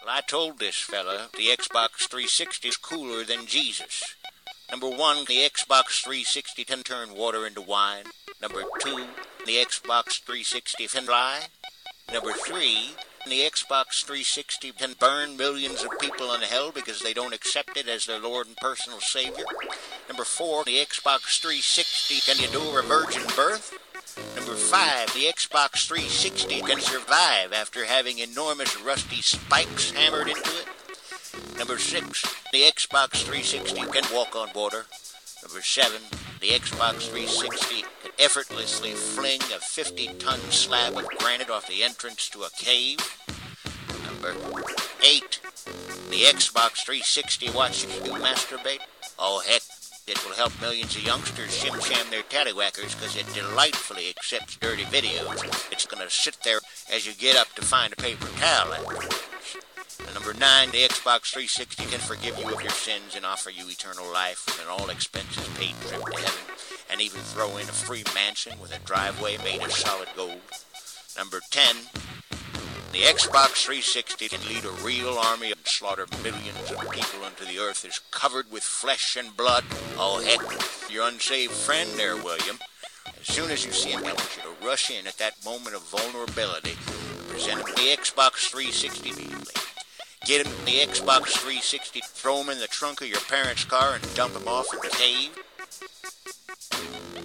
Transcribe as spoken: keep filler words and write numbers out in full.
Well, I told this fella the Xbox three sixty is cooler than Jesus. Number one, the Xbox three sixty can turn water into wine. Number two, the Xbox three sixty can fly. Number three, the Xbox three sixty can burn millions of people in hell because they don't accept it as their Lord and personal Savior. Number four, the Xbox three sixty can endure a virgin birth. Number five, the Xbox three sixty can survive after having enormous rusty spikes hammered into it. Number six, the Xbox three sixty can walk on water. Number seven, the Xbox three sixty can effortlessly fling a fifty-ton slab of granite off the entrance to a cave. Number eight, the Xbox three sixty watches you masturbate. Oh, heck, it will help millions of youngsters shim-sham their tallywhackers because it delightfully accepts dirty videos. It's going to sit there as you get up to find a paper towel afterwards. And number nine, the Xbox three sixty can forgive you of your sins and offer you eternal life with an all-expenses-paid trip to heaven, and even throw in a free mansion with a driveway made of solid gold. Number ten, the Xbox three sixty can lead a real army and slaughter millions of people until the earth is covered with flesh and blood. Oh, heck, your unsaved friend there, William. As soon as you see him, I want you to rush in at that moment of vulnerability and present him the Xbox three sixty immediately. Get him the Xbox three sixty, throw him in the trunk of your parents' car, and dump him off in the cave.